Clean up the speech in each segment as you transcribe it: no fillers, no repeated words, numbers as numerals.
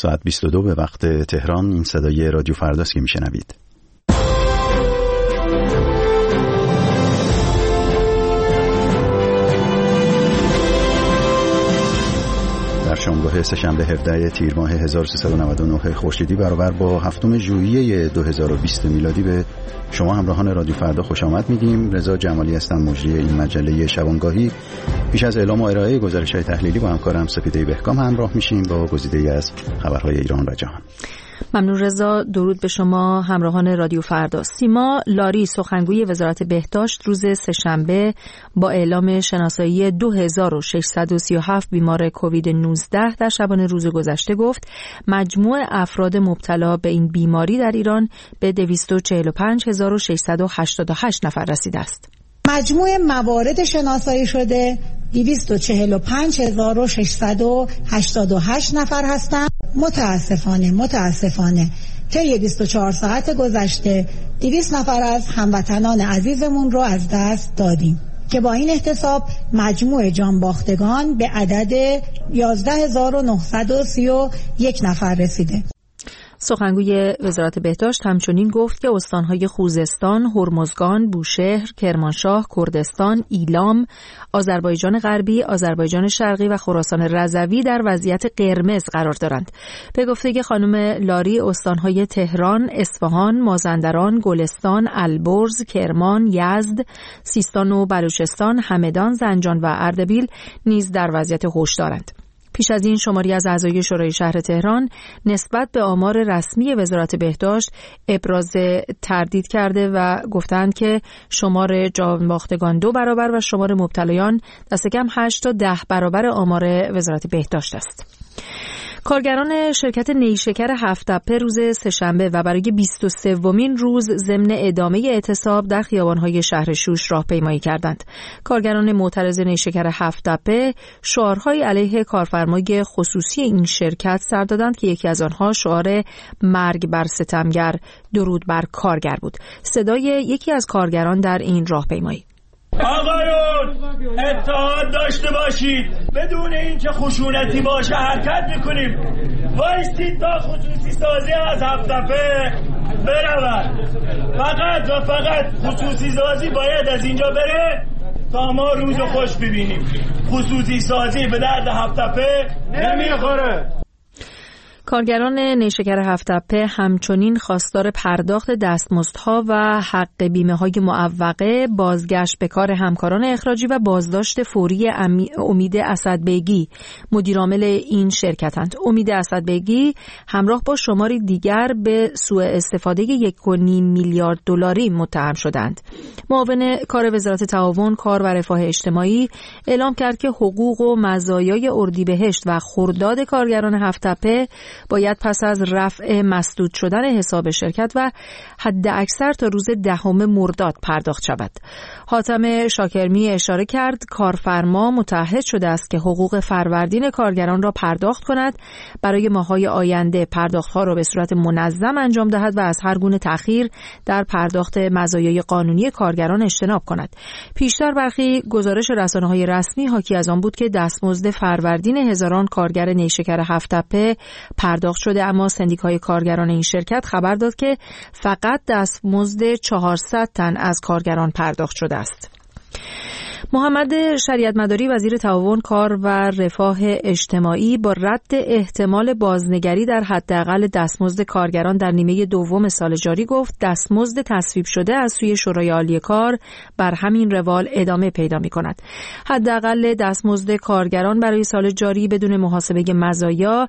ساعت 22 به وقت تهران. این صدای رادیو فرداست که میشنوید. در شامگاه سه‌شنبه 17 تیر ماه 1399 خورشیدی برابر با 7 ژوئیه 2020 میلادی به شما همراهان رادیو فردا خوش آمد میگیم. رضا جمالی هستم، مجری این مجله شبانگاهی. پیش از اعلام و ارائه گزارش‌های تحلیلی با همکارم سپیده بهکام همراه میشیم با گزیده‌ای از خبرهای ایران و جهان. ممنون رضا. درود به شما همراهان رادیو فردا. سیما لاری سخنگوی وزارت بهداشت روز سه‌شنبه با اعلام شناسایی 2637 بیمار کووید 19 در شبانه روز گذشته گفت مجموع افراد مبتلا به این بیماری در ایران به 245688 نفر رسیده است. مجموع موارد شناسایی شده 245688 نفر هستند. متاسفانه طی 24 ساعت گذشته 200 نفر از هموطنان عزیزمون رو از دست دادیم که با این احتساب مجموع جانباختگان به عدد 11931 نفر رسیده. سخنگوی وزارت بهداشت همچنین گفت که استانهای خوزستان، هرمزگان، بوشهر، کرمانشاه، کردستان، ایلام، آذربایجان غربی، آذربایجان شرقی و خراسان رضوی در وضعیت قرمز قرار دارند. به گفته خانم لاری استانهای تهران، اصفهان، مازندران، گلستان، البرز، کرمان، یزد، سیستان و بلوچستان، همدان، زنجان و اردبیل نیز در وضعیت هشدارند. پیش از این شماری از اعضای شورای شهر تهران نسبت به آمار رسمی وزارت بهداشت ابراز تردید کرده و گفتند که شمار جانباختگان 2 برابر و شمار مبتلایان دست کم 8 تا 10 برابر آمار وزارت بهداشت است. کارگران شرکت نیشکر هفت‌تپه روز سه‌شنبه و برای 23مین روز ضمن ادامه اعتصاب در خیابان‌های شهر شوش راهپیمایی کردند. کارگران معترض نیشکر هفت‌تپه شعارهای علیه کارفرمای خصوصی این شرکت سر دادند که یکی از آنها شعار مرگ بر ستمگر، درود بر کارگر بود. صدای یکی از کارگران در این راهپیمایی: آقایون اتحاد داشته باشید، بدون اینکه خشونتی باشه حرکت میکنیم. وایستید تا خصوصی سازی از هفت‌تپه برود. فقط و فقط خصوصی سازی باید از اینجا بره تا ما روز خوش ببینیم. خصوصی سازی به درد هفت‌تپه نمیخوره. کارگران نیشکر هفت‌تپه همچنین خواستار پرداخت دستمزدها و حق بیمه‌های معوقه، بازگشت به کار همکاران اخراجی و بازداشت فوری امید اسدبیگی مدیرعامل این شرکتند. امید اسدبیگی همراه با شماری دیگر به سوء استفاده 1.5 میلیارد دلاری متهم شدند. معاون کار وزارت تعاون، کار و رفاه اجتماعی اعلام کرد که حقوق و مزایای اردیبهشت و خرداد کارگران هفت‌تپه باید پس از رفع مسدود شدن حساب شرکت و حد اکثر تا روز 10 مرداد پرداخت شود. حاتم شاکرمی اشاره کرد کارفرما متعهد شده است که حقوق فروردین کارگران را پرداخت کند، برای ماه‌های آینده پرداخت‌ها را به صورت منظم انجام دهد و از هر گونه تأخیر در پرداخت مزایای قانونی کارگران اجتناب کند. پیشتر برخی گزارش رسانه‌های رسمی حاکی از آن بود که دستمزد فروردین هزاران کارگر نیشکر هفت‌تپه پرداخت شده، اما سندیکای کارگران این شرکت خبر داد که فقط دستمزد 400 تن از کارگران پرداخت شده است. محمد شریعت‌مداری وزیر تعاون، کار و رفاه اجتماعی با رد احتمال بازنگری در حداقل دستمزد کارگران در نیمه دوم سال جاری گفت دستمزد تصویب شده از سوی شورای عالی کار بر همین روال ادامه پیدا می‌کند. حداقل دستمزد کارگران برای سال جاری بدون محاسبه مزایا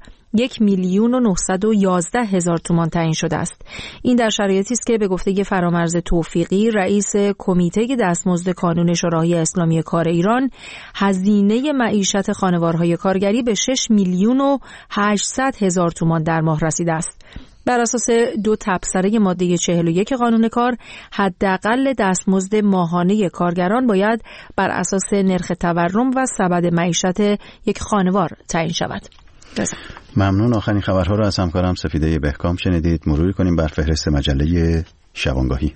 1,911,000 تومان تعیین شده است. این در شرایطی است که به گفته فرامرز توفیقی رئیس کمیته دستمزد کانون شورای اسلامی کار ایران، هزینه معیشت خانوارهای کارگری به 6,800,000 تومان در ماه رسیده است. بر اساس 2 تبصره ماده 41 قانون کار، حداقل دستمزد ماهانه کارگران باید بر اساس نرخ تورم و سبد معیشت یک خانوار تعیین شود. ممنون. آخرین خبرها رو از همکارم سفیده بهکام شنیدید. مروری کنیم بر فهرست مجله شبانگاهی.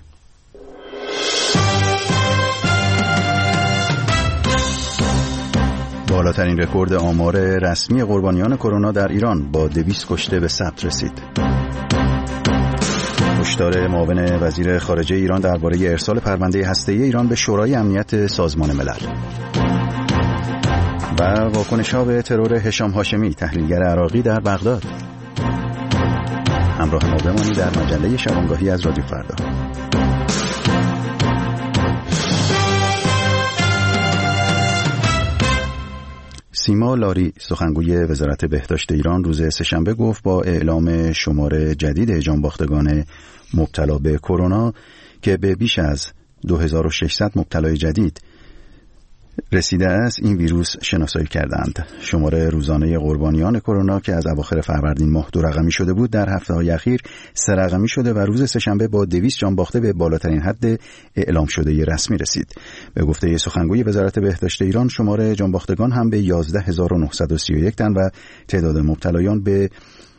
بالاترین رکورد آمار رسمی قربانیان کرونا در ایران با 200 کشته به ثبت رسید. هشدار معاون وزیر خارجه ایران درباره ارسال پرونده هسته‌ای ایران به شورای امنیت سازمان ملل. و واکنش‌ها به ترور هشام هاشمی، تحلیلگر عراقی در بغداد. همراه ما بمانید در مجله شبانگاهی از رادیو فردا. سیما لاری، سخنگوی وزارت بهداشت ایران، روز سه‌شنبه گفت با اعلام شمار جدید جانباختگان مبتلا به کرونا که به بیش از 2600 مبتلای جدید رسیده است، این ویروس شناسایی کردند. شمار روزانه قربانیان کرونا که از اواخر فروردین ماه 2 رقمی شده بود، در هفته‌های اخیر 3 رقمی شده و روز سه‌شنبه با 200 جان باخته به بالاترین حد اعلام شده رسمی رسید. به گفته سخنگوی وزارت بهداشت ایران، شمار جان باختگان هم به 11931 تن و تعداد مبتلایان به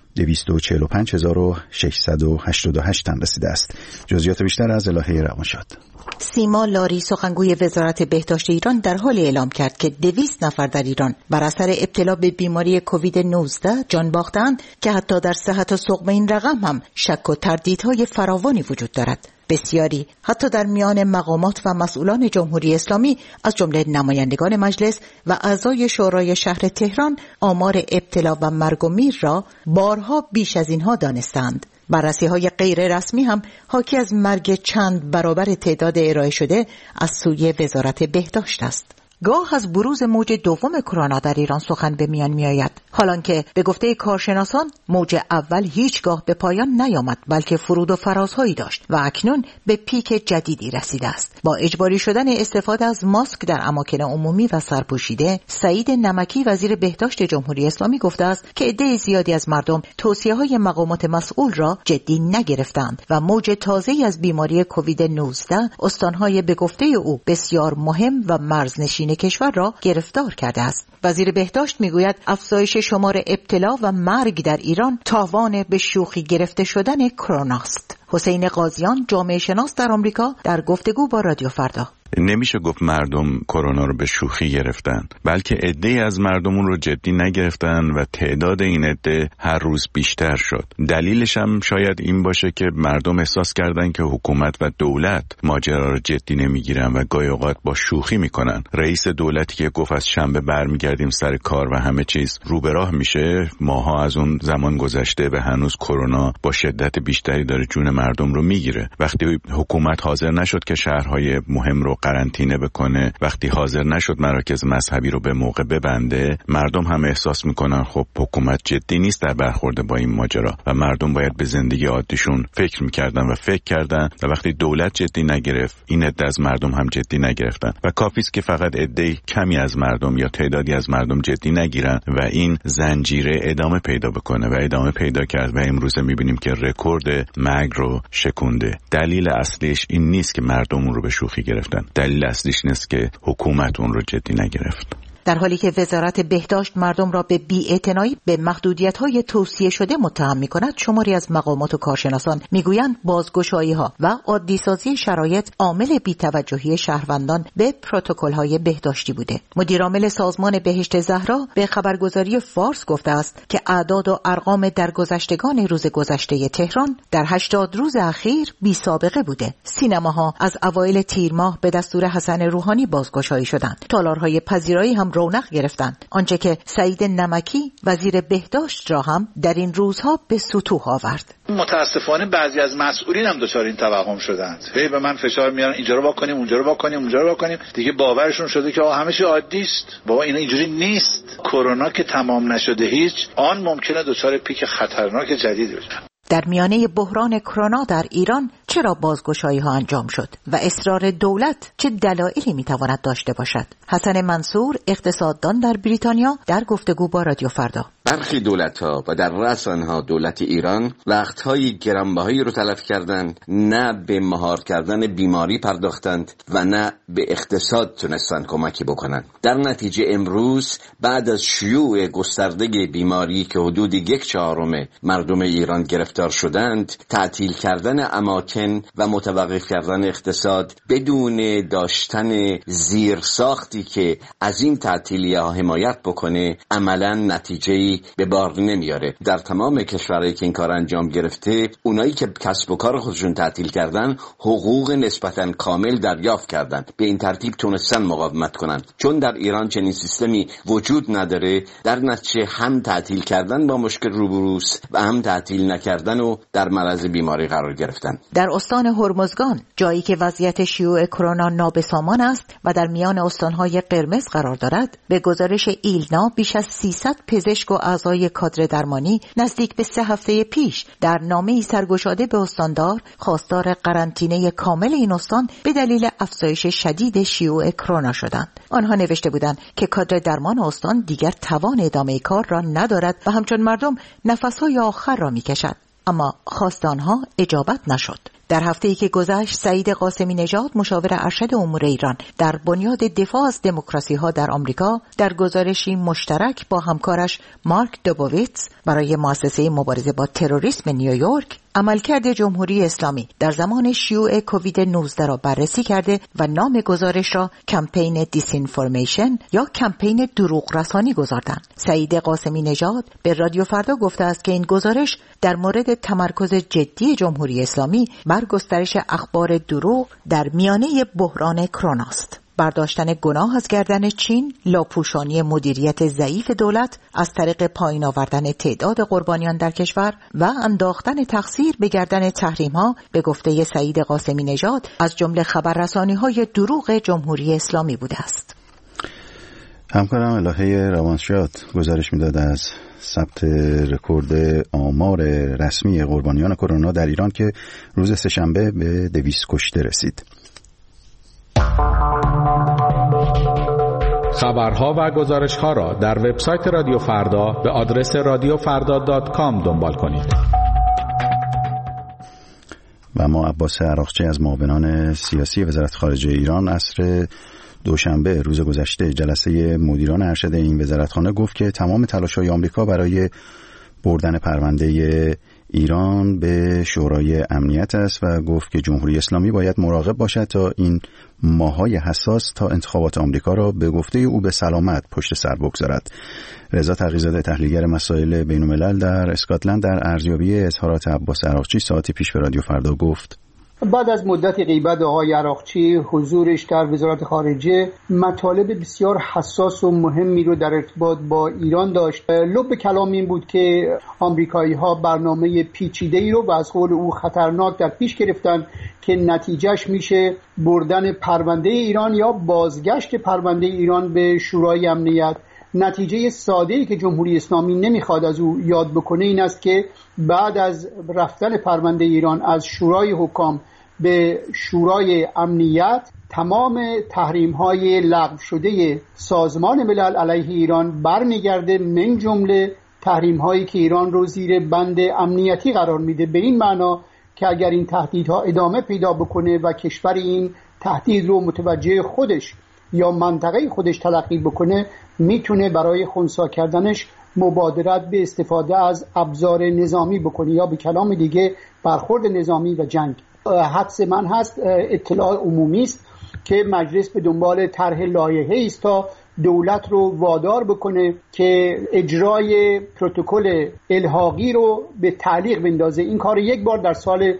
245688 تن رسیده است. جزئیات بیشتر از الهه روانشاد. سیما لاری، سخنگوی وزارت بهداشت ایران، در حال اعلام کرد که 200 نفر در ایران بر اثر ابتلا به بیماری کووید 19 جان باختند که حتی در صحت و سقم این رقم هم شک و تردیدهای فراوانی وجود دارد. بسیاری حتی در میان مقامات و مسئولان جمهوری اسلامی از جمله نمایندگان مجلس و اعضای شورای شهر تهران آمار ابتلا و مرگ و میر را بارها بیش از اینها دانستند. بررسی‌های غیر رسمی هم حاکی از مرگ چند برابر تعداد ارائه شده از سوی وزارت بهداشت است. گاه از بروز موج دوم کرونا در ایران سخن به میان میآید، حالانکه به گفته کارشناسان موج اول هیچگاه به پایان نیامد، بلکه فرود و فرازهایی داشت و اکنون به پیک جدیدی رسیده است. با اجباری شدن استفاده از ماسک در اماکن عمومی و سرپوشیده، سعید نمکی وزیر بهداشت جمهوری اسلامی گفته است که عده زیادی از مردم توصیه‌های مقامات مسئول را جدی نگرفتند و موج تازه‌ای از بیماری کووید 19 استان‌های به گفته او بسیار مهم و مرزنشین کشور را گرفتار کرده است. وزیر بهداشت میگوید افزایش شمار ابتلا و مرگ در ایران تاوان به شوخی گرفته شدن کرونا است. حسین قاضیان، جامعه شناس در آمریکا، در گفتگو با رادیو فردا: نمیشه گفت مردم کرونا رو به شوخی گرفتن، بلکه عده‌ای از مردم اون رو جدی نگرفتن و تعداد این عده هر روز بیشتر شد. دلیلش هم شاید این باشه که مردم احساس کردن که حکومت و دولت ماجرا رو جدی نمیگیرن و گاهی اوقات با شوخی میکنن. رئیس دولتی که گفت از شنبه برمیگردیم سر کار و همه چیز رو به راه میشه، ماها از اون زمان گذشته و هنوز کرونا با شدت بیشتری داره جون مردم رو میگیره. وقتی حکومت حاضر نشد که شهرهای مهم رو قرنطینه بکنه، وقتی حاضر نشد مراکز مذهبی رو به موقع ببنده، مردم هم احساس میکنن خب حکومت جدی نیست در برخورد با این ماجرا و مردم باید به زندگی عادیشون فکر میکردن و فکر کردن و وقتی دولت جدی نگرفت، این عده از مردم هم جدی نگرفتن و کافی است که فقط عده کمی از مردم یا تعدادی از مردم جدی نگیرن و این زنجیره ادامه پیدا بکنه و ادامه پیدا کرد و امروز میبینیم که رکورد مرگ رو شکونده. دلیل اصلیش این نیست که مردم اون رو به شوخی گرفتن، دلیل اصلیش نیست که حکومت اون رو جدی نگرفت. در حالی که وزارت بهداشت مردم را به بی‌اعتنایی به محدودیت‌های توصیه شده متهم می‌کند، شماری از مقامات و کارشناسان می‌گویند بازگشایی‌ها و عادی‌سازی شرایط عامل بی‌توجهی شهروندان به پروتکل‌های بهداشتی بوده. مدیرعامل سازمان بهشت زهرا به خبرگزاری فارس گفته است که اعداد و ارقام درگذشتگان روز گذشته تهران در 80 روز اخیر بی‌سابقه بوده. سینماها از اوایل تیر ماه به دستور حسن روحانی بازگشایی شدند. تالارهای پذیرایی هم رونق گرفتند، آنچه که سعید نمکی وزیر بهداشت را هم در این روزها به سطوح آورد. متاسفانه بعضی از مسئولین هم دچار این توهم شدند. هی به من فشار میارن اینجا رو واکنیم، اونجا رو واکنیم، اونجا رو واکنیم. دیگه باورشون شده که همه چی عادی است. بابا اینا اینجوری نیست. کرونا که تمام نشده هیچ، آن ممکنه دچار پیک خطرناک جدیدی بشه. در میانه بحران کرونا در ایران چرا بازگشایی ها انجام شد و اصرار دولت چه دلایلی میتواند داشته باشد؟ حسن منصور، اقتصاددان در بریتانیا، در گفتگو با رادیو فردا: برخی دولت‌ها و در رأس آنها دولت ایران وقت‌های گرانبهایی رو تلف کردند، نه به مهار کردن بیماری پرداختند و نه به اقتصاد تونستند کمکی بکنند. در نتیجه امروز بعد از شیوع گسترده بیماری که حدود 1/4 مردم ایران گرفتار شدند، تعطیل کردن اماکن ساکن و متوقف کردن اقتصاد بدون داشتن زیرساختی که از این تعطیلیه ها حمایت بکنه عملا نتیجه‌ای به بار نمیاره. در تمام کشورهایی که این کار انجام گرفته، اونایی که کسب و کار خودشون تعطیل کردن حقوق نسبتاً کامل دریافت کردن. به این ترتیب تونستن مقاومت کنن. چون در ایران چنین سیستمی وجود نداره، در نتیجه هم تعطیل کردن با مشکل روبروست و هم تعطیل نکردن و در معرض بیماری قرار گرفتن. در استان هرمزگان، جایی که وضعیت شیوع کرونا نابسامان است و در میان استانهای قرمز قرار دارد، به گزارش ایلنا بیش از 300 پزشک و اعضای کادر درمانی نزدیک به 3 هفته پیش در نامه‌ای سرگشاده به استاندار خواستار قرنطینه کامل این استان به دلیل افزایش شدید شیوع کرونا شدند. آنها نوشته بودند که کادر درمان استان دیگر توان ادامه کار را ندارد و همچون مردم نفس‌های آخر را می‌کشد. اما خواست آنها اجابت نشد. در هفته‌ای که گذشت، سعید قاسمی نژاد، مشاور ارشد امور ایران در بنیاد دفاع از دموکراسی‌ها در آمریکا، در گزارشی مشترک با همکارش مارک دوبویتس برای مؤسسه مبارزه با تروریسم نیویورک عملکرد جمهوری اسلامی در زمان شیوع کووید 19 را بررسی کرده و نام گزارش را کمپین دیسینفورمیشن یا کمپین دروغ رسانی گذاردند. سعید قاسمی نژاد به رادیو فردا گفته است که این گزارش در مورد تمرکز جدی جمهوری اسلامی بر گسترش اخبار دروغ در میانه بحران کرونا است. برداشتن گناه از گردن چین، لاپوشانی مدیریت ضعیف دولت از طریق پایین آوردن تعداد قربانیان در کشور و انداختن تقصیر به گردن تحریم‌ها، به گفته سعید قاسمی نژاد، از جمله خبررسانی‌های دروغ جمهوری اسلامی بوده است. همکارم الهه روانشاد گزارش می‌داد از ثبت رکورد آمار رسمی قربانیان کرونا در ایران که روز سه‌شنبه به 200 کشته رسید. خبرها و گزارش‌ها را در وبسایت رادیو فردا به آدرس radiofrda.com دنبال کنید. و ما عباس عراقچی از معاونان سیاسی وزارت خارجه ایران عصر دوشنبه روز گذشته جلسه مدیران ارشد این وزارتخانه گفت که تمام تلاش‌های آمریکا برای بردن پرونده ایران به شورای امنیت است و گفت که جمهوری اسلامی باید مراقب باشد تا این ماه‌های حساس تا انتخابات آمریکا را به گفته او به سلامت پشت سر بگذارد. رضا تقی‌زاده، تحلیلگر مسائل بین‌الملل در اسکاتلند، در ارزیابی اظهارات عباس عراقچی ساعتی پیش به رادیو فردا گفت: بعد از مدت غیبت آقای عراقچی، حضورش در وزارت خارجه مطالب بسیار حساس و مهمی رو در ارتباط با ایران داشت. لب کلام این بود که آمریکایی‌ها برنامه پیچیده‌ای رو و از قول او خطرناک در پیش گرفتن که نتیجهش میشه بردن پرونده ایران یا بازگشت پرونده ایران به شورای امنیت. نتیجه ساده‌ای که جمهوری اسلامی نمیخواد از او یاد بکنه این است که بعد از رفتن پرونده ایران از شورای حکام به شورای امنیت، تمام تحریم‌های لغو شده سازمان ملل علیه ایران برمیگرده، من جمله تحریم‌هایی که ایران رو زیر بند امنیتی قرار میده، به این معنا که اگر این تهدیدها ادامه پیدا بکنه و کشور این تهدید رو متوجه خودش یا منطقه خودش تلقی بکنه، میتونه برای خنثی کردنش مبادرت به استفاده از ابزار نظامی بکنه یا به کلام دیگه برخورد نظامی و جنگ. حدس من هست، اطلاع عمومی است که مجلس به دنبال طرح لایحه‌ای است تا دولت رو وادار بکنه که اجرای پروتکل الحاقی رو به تعلیق بندازه. این کار یک بار در سال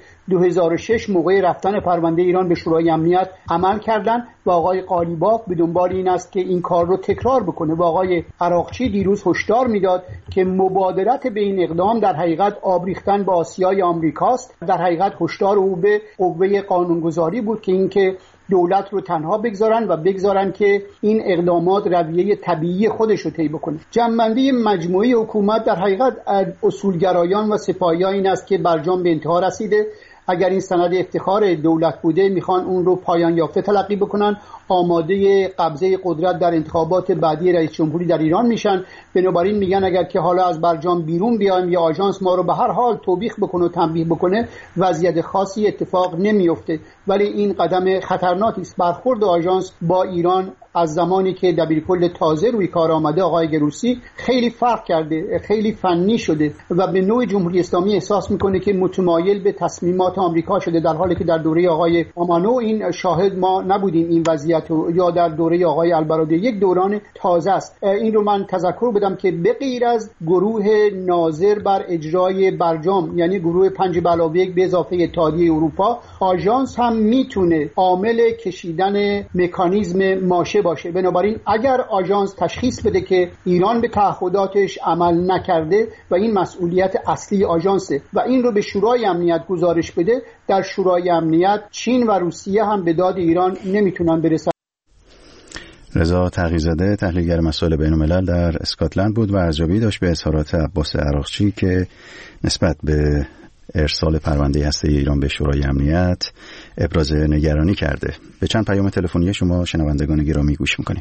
2006 موقع رفتن پرونده ایران به شورای امنیت عمل کردن و آقای قالیباف به دنبال این است که این کار رو تکرار بکنه و آقای عراقچی دیروز هشدار میداد که مبادرت به این اقدام در حقیقت آب ریختن به آسیای آمریکاست. در حقیقت هشدار او به قوه قانونگذاری بود که اینکه دولت رو تنها بگذارن که این اقدامات رویه طبیعی خودش رو طی بکنه. جنبندی مجموعی حکومت در حقیقت اصولگرایان و سپاهیان این است که برجام به انتها رسیده. اگر این سند افتخار دولت بوده میخوان اون رو پایان یافته تلقی بکنن، آماده قبضه قدرت در انتخابات بعدی رئیس جمهوری در ایران میشن. بنابراین میگن اگر که حالا از برجام بیرون بیایم یا آژانس ما رو به هر حال توبیخ بکنه و تنبیه بکنه، وضعیت خاصی اتفاق نمیفته. ولی این قدم خطرناکی است. برخورد آژانس با ایران از زمانی که دبیرکل تازه روی کار آمده آقای گروسی خیلی فرق کرده، خیلی فنی شده و به نوع جمهوری اسلامی احساس میکنه که متمایل به تصمیمات آمریکا شده، در حالی که در دوره آقای آمانو این شاهد ما نبودیم این وضعیت رو، یا در دوره آقای البرادعی. یک دوران تازه است. این رو من تذکر بدم که به غیر از گروه ناظر بر اجرای برجام، یعنی گروه 5+1 به اضافه اتحادیه اروپا، آژانس هم میتونه عامل کشیدن مکانیزم ماشه باشه. بنابراین اگر آژانس تشخیص بده که ایران به تعهداتش عمل نکرده و این مسئولیت اصلی آژانسه و این رو به شورای امنیت گزارش بده، در شورای امنیت چین و روسیه هم به داد ایران نمیتونن برسن. رضا تقی‌زاده تحلیلگر مسائل بین‌الملل در اسکاتلند بود و ارزیابی داشت به اظهارات عباس عراقچی که نسبت به ارسال پرونده هسته‌ای ایران به شورای امنیت ابراز نگرانی کرده. به چند پیام تلفنی شما شنوندگان گرامی گوش می‌کنیم.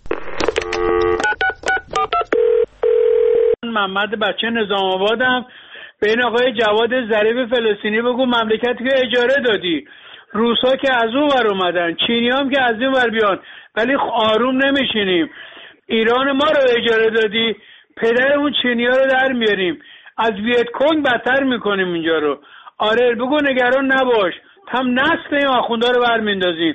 محمد بچه نظام آبادم. به این آقای جواد ظریف فلسطینی بگو مملکتی که اجاره دادی، روسا که از اون ور اومدن، چینی هم که از این ور بیان، ولی آروم نمیشینیم. ایران ما رو اجاره دادی، پدر اون چینی ها رو در میاریم، از ویت کنگ بدتر میکنیم اینجا رو. آره بگو نگران نباش، هم نسل این آخوندا رو برمیندازیم.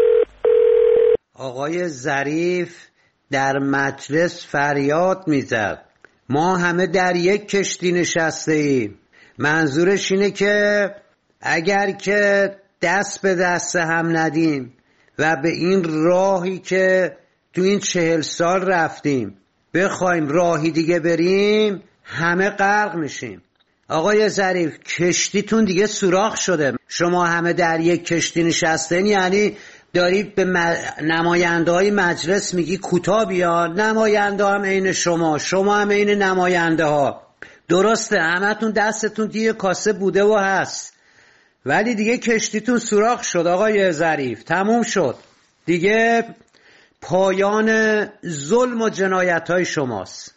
آقای ظریف در مجلس فریاد میزد ما همه در یک کشتی نشسته ایم. منظورش اینه که اگر که دست به دست هم ندیم و به این راهی که تو این 40 سال رفتیم بخوایم راهی دیگه بریم، همه غرق میشیم. آقای ظریف کشتیتون دیگه سوراخ شده. شما همه در یک کشتی نشستین، یعنی دارید به نماینده های مجلس میگی کوتاه بیان، نماینده هم عین شما هم عین نماینده ها. درسته همتون دستتون دیگه کاسه بوده و هست، ولی دیگه کشتیتون سوراخ شد آقای ظریف، تموم شد دیگه، پایان ظلم و جنایت های شماست.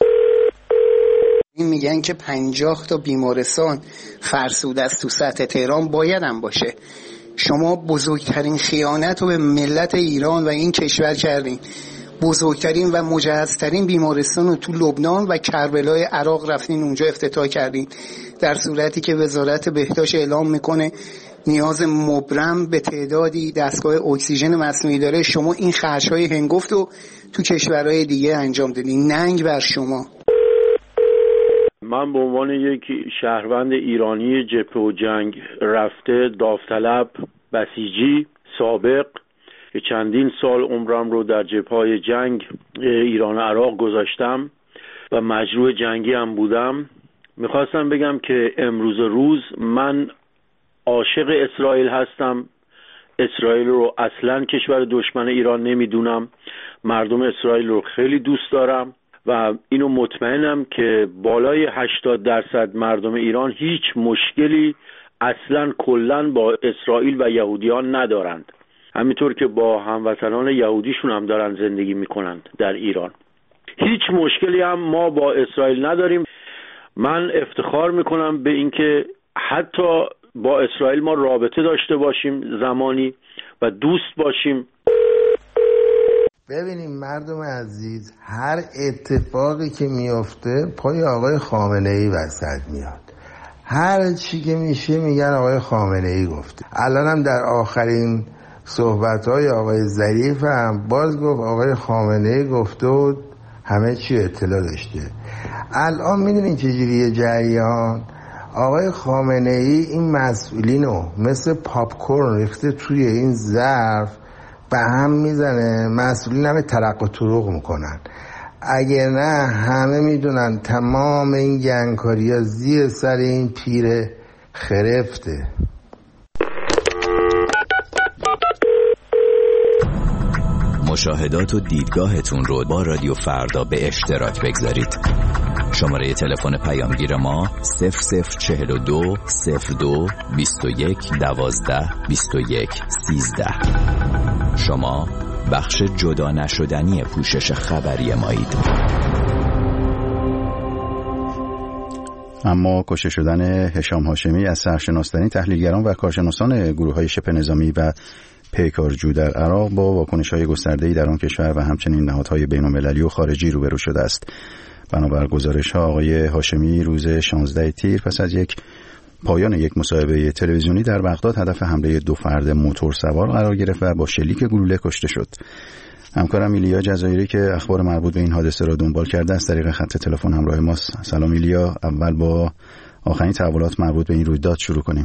این میگن که 50 تا بیمارستان فرسوده است تو سطح تهران، باید هم باشه. شما بزرگترین خیانت رو به ملت ایران و این کشور کردین. بزرگترین و مجهزترین بیمارستان رو تو لبنان و کربلای عراق رفتین اونجا افتتاح کردین، در صورتی که وزارت بهداشت اعلام میکنه نیاز مبرم به تعدادی دستگاه اکسیژن مصنوعی داره. شما این خرج‌های هنگفت رو تو کشورهای دیگه انجام دادین. ننگ بر شما. من به عنوان یک شهروند ایرانی جبهه و جنگ رفته، داوطلب، بسیجی سابق که چندین سال عمرم رو در جبهه‌های جنگ ایران و عراق گذاشتم و مجروح جنگی هم بودم، میخواستم بگم که امروز روز من عاشق اسرائیل هستم. اسرائیل رو اصلاً کشور دشمن ایران نمیدونم. مردم اسرائیل رو خیلی دوست دارم و اینو مطمئنم که بالای 80% مردم ایران هیچ مشکلی اصلاً کلاً با اسرائیل و یهودیان ندارند، همینطور که با هموطنان یهودیشون هم دارن زندگی میکنند در ایران. هیچ مشکلی هم ما با اسرائیل نداریم. من افتخار میکنم به اینکه حتی با اسرائیل ما رابطه داشته باشیم زمانی و دوست باشیم. ببینیم مردم عزیز، هر اتفاقی که میفته پای آقای خامنه ای وسط میاد. هر چی که میشه میگن آقای خامنه ای گفته. الان هم در آخرین صحبت‌های آقای ظریف هم باز گفت آقای خامنه ای گفته و همه چی اطلاع داشته. الان میدونین چجوریه جریان؟ آقای خامنه ای این مسئولینو مثل پاپکورن ریخته توی این ظرف به هم میزنه، مسئولین همه ترق و طرق میکنن. اگر نه همه میدونن تمام این گنگکاری ها زیر سر این پیر خرفته. مشاهدات و دیدگاهتون رو با رادیو فردا به اشتراک بگذارید. شماره تلفن پیامگیر ما 0042 02 21 12 21 13. شما بخش جدا نشدنی پوشش خبری مایید. اما کشته شدن هشام هاشمی از سرشناس‌ترین تحلیلگران و کارشناسان گروه‌های شبه نظامی و پیکارجو در عراق با واکنش‌های گسترده‌ای در آن کشور و همچنین نهادهای بین‌المللی و خارجی روبرو شده است. بنابر گزارش‌ها آقای هاشمی روز 16 تیر پس از پایان یک مصاحبه تلویزیونی در بغداد هدف حمله 2 فرد موتورسوار قرار گرفت و با شلیک گلوله کشته شد. همکارم ایلیا جزایری که اخبار مربوط به این حادثه را دنبال کرده از طریق خط تلفن همراه ماست. سلام ایلیا، اول با آخرین تحولات مربوط به این رویداد شروع کنیم.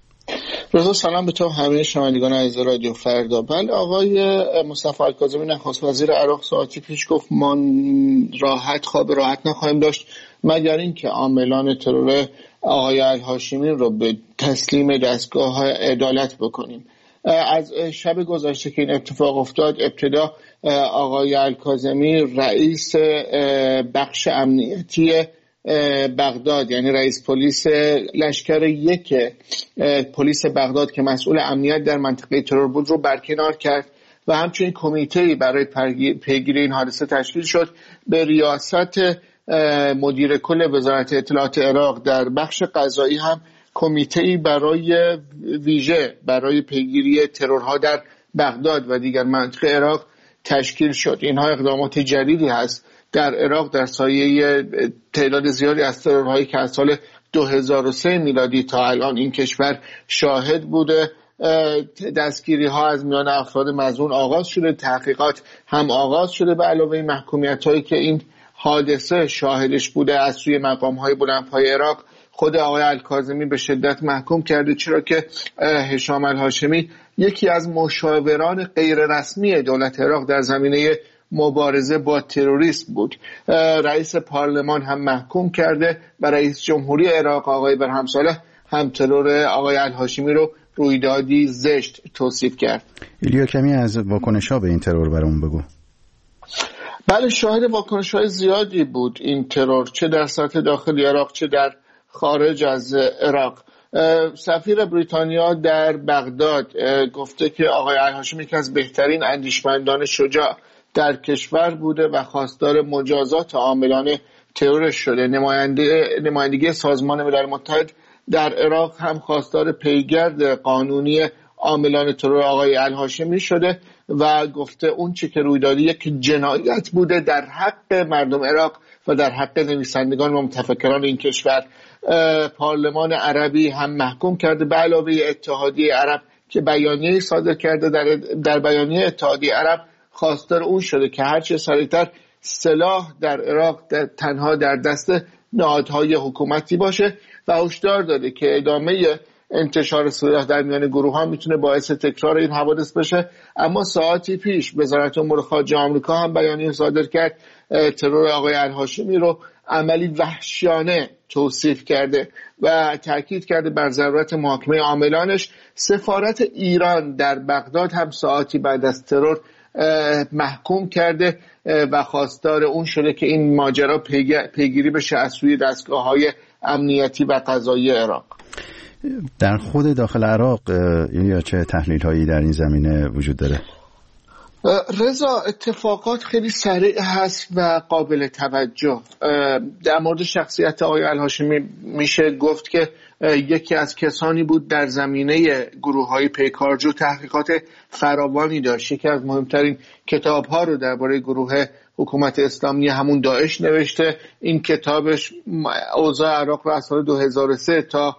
رضا، سلام به تو همه شنوندگان عزیز رادیو فردا. بله، آقای مصطفی الکاظمی نخست وزیر عراق ساعتی پیش گفت ما خواب راحت نخواهیم داشت مگر اینکه عاملان ترور آقای الهاشمی رو به تسلیم دستگاه عدالت بکنیم. از شب گذشته که این اتفاق افتاد، ابتدا آقای الکاظمی رئیس بخش امنیتی بغداد، یعنی رئیس پلیس لشکر 1 پلیس بغداد که مسئول امنیت در منطقه ترور بود رو برکنار کرد و همچنین کمیته‌ای برای پیگیری این حادثه تشکیل شد به ریاست مدیر کل وزارت اطلاعات عراق. در بخش قضایی هم کمیته‌ای برای ویژه برای پیگیری ترورها در بغداد و دیگر مناطق عراق تشکیل شد. اینها اقدامات جدیدی هست در عراق در سایه تعداد زیادی از ترورهایی که از سال 2003 میلادی تا الان این کشور شاهد بوده. دستگیری ها از میان افراد مظنون آغاز شده، تحقیقات هم آغاز شده به علاوه محکومیت هایی که این حادثه شاهدش بوده از سوی مقام های بلندپایه عراق. خود آقای الکاظمی به شدت محکوم کرده، چرا که هشام الهاشمی یکی از مشاوران غیر رسمی دولت عراق در زمینه مبارزه با تروریسم بود. رئیس پارلمان هم محکوم کرده و رئیس جمهوری عراق آقای برهم صالح هم ترور آقای الهاشمی رو رویدادی زشت توصیف کرد. ایلیا، کمی از واکنش‌ها به این ترور برامون بگو. بله، شاهد واکنش‌های زیادی بود این ترور، چه در سطح داخلی عراق چه در خارج از عراق. سفیر بریتانیا در بغداد گفته که آقای الهاشمی یکی از بهترین اندیشمندان شجاع در کشور بوده و خواستار مجازات عاملان ترورش شده. نمایندگی سازمان ملل متحد در عراق هم خواستار پیگرد قانونی عاملان ترور آقای الهاشمی شده و گفته اون چه که روی داده یک جنایت بوده در حق مردم عراق و در حق نویسندگان و متفکران این کشور. پارلمان عربی هم محکوم کرده به علاوه اتحادیه عرب که بیانیه صادر کرده. در بیانیه اتحادیه عرب خواستار اون شده که هرچه سریعتر سلاح در عراق تنها در دست نهادهای حکومتی باشه و هشدار داده که ادامه انتشار سلاح در میان گروه ها میتونه باعث تکرار این حوادث بشه. اما ساعتی پیش وزارت امور خارجه آمریکا هم بیانیه صادر کرد، ترور آقای الهاشمی رو عملی وحشیانه توصیف کرده و تاکید کرده بر ضرورت محاکمه عاملانش. سفارت ایران در بغداد هم ساعتی بعد از ترور محکوم کرده و خواستار اون شده که این ماجرا پیگیری بشه از سوی دستگاه‌های امنیتی و قضایی عراق. در خود داخل عراق یا چه تحلیل‌هایی در این زمینه وجود داره؟ رضا، اتفاقات خیلی سریع هست و قابل توجه. در مورد شخصیت آقای الهاشمی میشه گفت که یکی از کسانی بود در زمینه گروه‌های پیکارجو تحقیقات فراوانی داشت. یکی از مهمترین کتاب‌ها رو درباره گروه حکومت اسلامی همون داعش نوشته. این کتابش اوضاع عراق رو از سال 2003 تا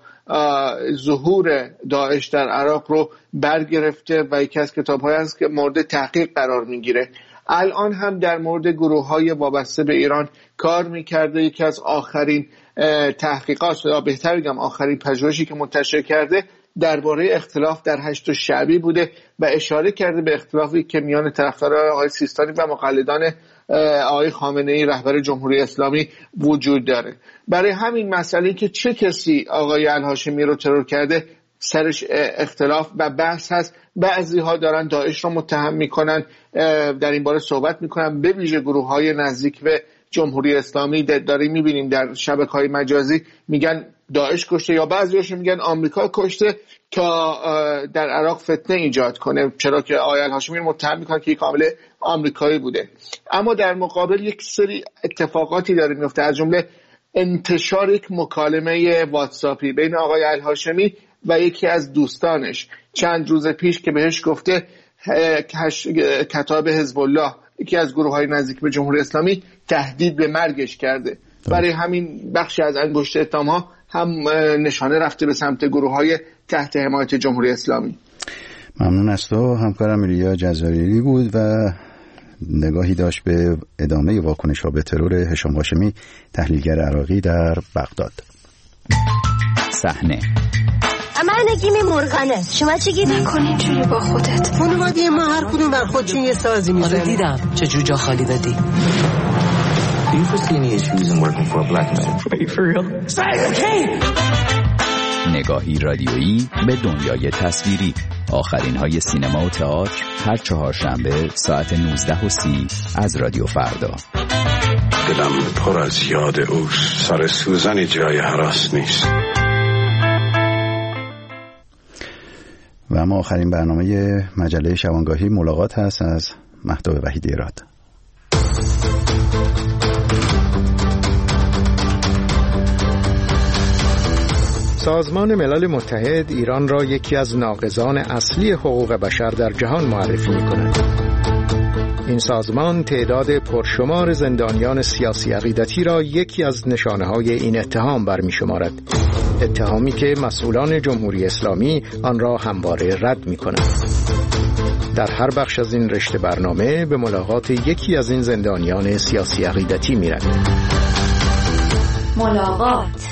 ظهور داعش در عراق رو برگرفته و یکی از کتاب‌هایی است که مورد تحقیق قرار میگیره. الان هم در مورد گروه‌های وابسته به ایران کار میکرده. یکی از آخرین تحقیقات یا بهتر بگم آخرین پژوهشی که منتشر کرده درباره اختلاف در 8 شعبی بوده و اشاره کرده به اختلافی که میان طرفداران آقای سیستانی و مقلدان آقای خامنه‌ای رهبر جمهوری اسلامی وجود داره. برای همین مسئله که چه کسی آقای الهاشمی رو ترور کرده سرش اختلاف و بحث هست. بعضی ها دارن داعش رو متهم میکنن، در این باره صحبت میکنن، به ویژه گروه های نزدیک به جمهوری اسلامی داریم میبینیم در شبکه‌های مجازی میگن داعش کشته یا بعضی‌هاشون میگن آمریکا کشته تا در عراق فتنه ایجاد کنه، چرا که آقای الهاشمی رو متهم میکنن که یک عامل آمریکایی بوده. اما در مقابل یک سری اتفاقاتی داره میفته، از جمله انتشار یک مکالمه واتساپی بین آقای الهاشمی و یکی از دوستانش چند روز پیش که بهش گفته کتاب حزب الله، یکی از گروه‌های نزدیک به جمهوری اسلامی، تهدید به مرگش کرده. برای همین بخشی از انگشت اتهام‌ها هم نشانه رفته به سمت گروه‌های تحت حمایت جمهوری اسلامی. ممنون از تو. همکارم ایلیا جزایری بود و نگاهی داشت به ادامه واکنش‌ها به ترور هشام هاشمی، تحلیلگر عراقی در بغداد. صحنه من نگیم مرغنه، شما چی گیر نکنی اینجوری با خودت؟ خانواده ما هر کدوم بر خودشون یه سازی میزنه. آره دیدم چجور جا خالی دادی. Do you foresee any issues in working for a black man? Are you for real? نگاهی رادیویی به دنیای تصویری. آخرین های سینما و تئاتر هر چهارشنبه ساعت 19:30 از رادیو فردا. دلم پر از یاد اوست، سر سوزنی جای هراس نیست. و اما آخرین برنامه مجله شبانگاهی ملاقات هست از مهتاب وحیدی راد. سازمان ملل متحد ایران را یکی از ناقضان اصلی حقوق بشر در جهان معرفی می‌کند. این سازمان تعداد پرشمار زندانیان سیاسی عقیدتی را یکی از نشانه‌های این اتهام برمی‌شمارد. اتهامی که مسئولان جمهوری اسلامی آن را همواره رد می‌کنند. در هر بخش از این رشته برنامه به ملاقات یکی از این زندانیان سیاسی عقیدتی می‌رویم. ملاقات.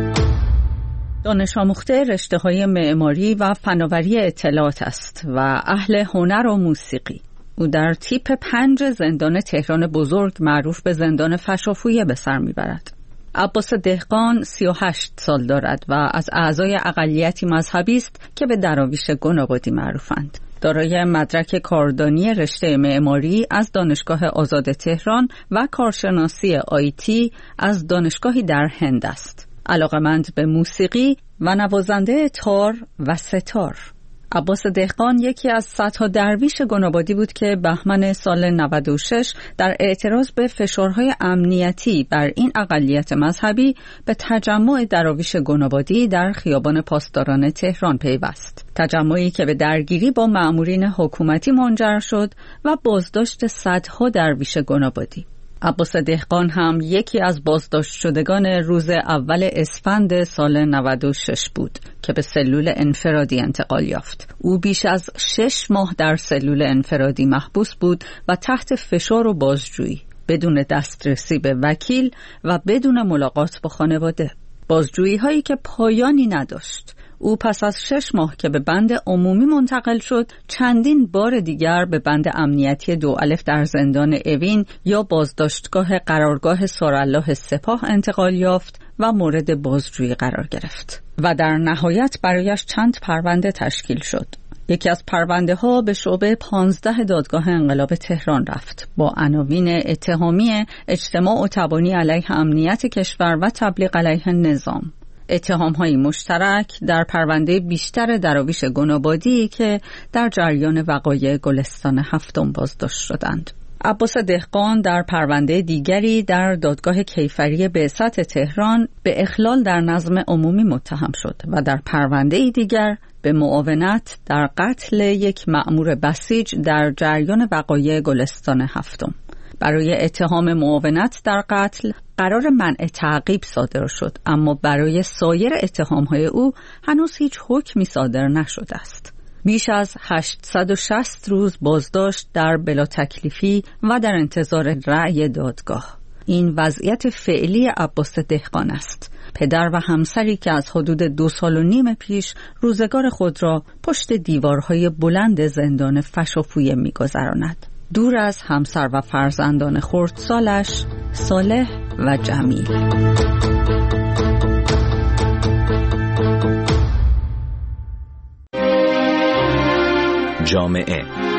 دانش آموخته رشته‌های معماری و فناوری اطلاعات است و اهل هنر و موسیقی. او در تیپ 5 زندان تهران بزرگ معروف به زندان فشافویه به سر میبرد. عباس دهقان 38 سال دارد و از اعضای اقلیتی مذهبی است که به دراویش گنابادی معروفند. دارای مدرک کاردانی رشته معماری از دانشگاه آزاد تهران و کارشناسی آیتی از دانشگاهی در هند است. علاقه‌مند به موسیقی و نوازنده تار و ستار. عباس دهقان یکی از صدها درویش گنابادی بود که بهمن سال 96 در اعتراض به فشارهای امنیتی بر این اقلیت مذهبی به تجمع دراویش گنابادی در خیابان پاسداران تهران پیوست. تجمعی که به درگیری با مأمورین حکومتی منجر شد و بازداشت صدها درویش گنابادی. عباس دهقان هم یکی از بازداشت شدگان روز اول اسفند سال 96 بود که به سلول انفرادی انتقال یافت. او بیش از 6 ماه در سلول انفرادی محبوس بود و تحت فشار و بازجویی، بدون دسترسی به وکیل و بدون ملاقات با خانواده. بازجویی هایی که پایانی نداشت. او پس از 6 ماه که به بند عمومی منتقل شد، چندین بار دیگر به بند امنیتی 2 الف در زندان اوین یا بازداشتگاه قرارگاه سارالله سپاه انتقال یافت و مورد بازجویی قرار گرفت و در نهایت برایش چند پرونده تشکیل شد. یکی از پرونده ها به شعبه 15 دادگاه انقلاب تهران رفت با عناوین اتهامی اجتماع و تبانی علیه امنیت کشور و تبلیغ علیه نظام. اتهام‌های مشترک در پرونده بیشتر دراویش گنابادی که در جریان وقایع گلستان هفتم بازداشت شدند. عباس دهقان در پرونده دیگری در دادگاه کیفری بعثت تهران به اخلال در نظم عمومی متهم شد و در پرونده دیگر به معاونت در قتل یک مأمور بسیج در جریان وقایع گلستان هفتم. برای اتهام معاونت در قتل قرار منع تعقیب صادر شد، اما برای سایر اتهام‌های او هنوز هیچ حکمی صادر نشده است. بیش از 860 روز بازداشت در بلا تکلیفی و در انتظار رأی دادگاه. این وضعیت فعلی عباس دهقان است. پدر و همسری که از حدود 2.5 سال پیش روزگار خود را پشت دیوارهای بلند زندان فشافویه می‌گذراند. دور از همسر و فرزندان خردسالش صالح و جمیل. جامعه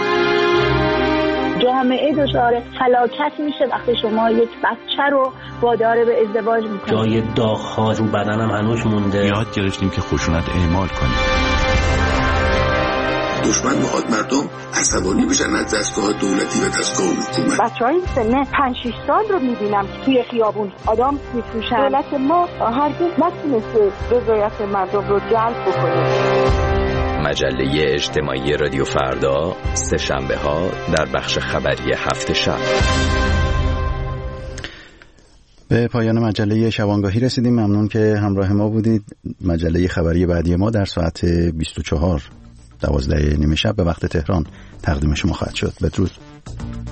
دچار فلاکت میشه وقتی شما یک بچه رو وادار به ازدواج میکنید. جای داغ‌ها رو بدنم هنوز مونده. یاد گرفتیم که خشونت اعمال کنیم. دشمن میخواد مردم عصبانی بشن از دستگاه دولتی و دستگاه حکومت. بچهای سن 5-6 سال رو میبینم که توی خیابون آدم میفروشن. دولت ما هرگز نتونسته رضایت مردم رو جلب بکنه. مجله اجتماعی رادیو فردا، سه شنبه ها در بخش خبری هفت شب. به پایان مجله شبانگاهی رسیدیم. ممنون که همراه ما بودید. مجله خبری بعدی ما در ساعت 24 12:30 شب به وقت تهران تقدیم شما خواهد شد. بدرود.